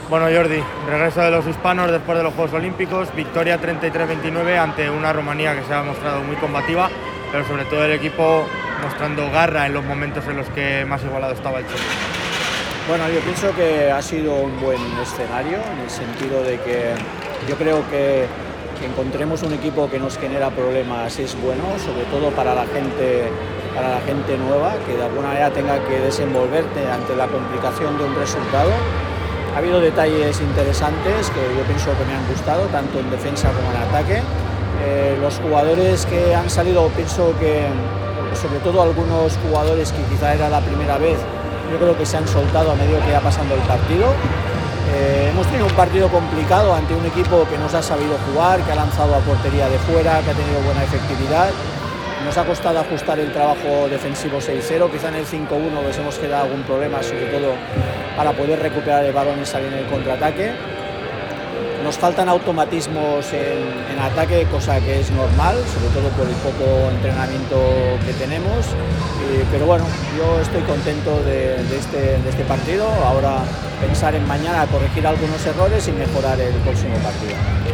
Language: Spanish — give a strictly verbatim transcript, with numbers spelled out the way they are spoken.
Bueno, Jordi, regreso de los hispanos después de los Juegos Olímpicos, victoria treinta y tres veintinueve ante una Rumanía que se ha mostrado muy combativa, pero sobre todo el equipo mostrando garra en los momentos en los que más igualado estaba el choque. Bueno, yo pienso que ha sido un buen escenario, en el sentido de que yo creo que, que encontremos un equipo que nos genera problemas es bueno, sobre todo para la gente, para la gente nueva, que de alguna manera tenga que desenvolverte ante la complicación de un resultado. Ha habido detalles interesantes que yo pienso que me han gustado, tanto en defensa como en ataque. Eh, los jugadores que han salido, pienso que sobre todo algunos jugadores que quizá era la primera vez, yo creo que se han soltado a medida que va pasando el partido. Eh, hemos tenido un partido complicado ante un equipo que nos ha sabido jugar, que ha lanzado a portería de fuera, que ha tenido buena efectividad. Nos ha costado ajustar el trabajo defensivo seis cero, quizá en el cinco uno les hemos quedado algún problema, sobre todo para poder recuperar el balón y salir en el contraataque. Nos faltan automatismos en, en ataque, cosa que es normal, sobre todo por el poco entrenamiento que tenemos. Eh, pero bueno, yo estoy contento de, de, este, de este partido. Ahora pensar en mañana, corregir algunos errores y mejorar el próximo partido.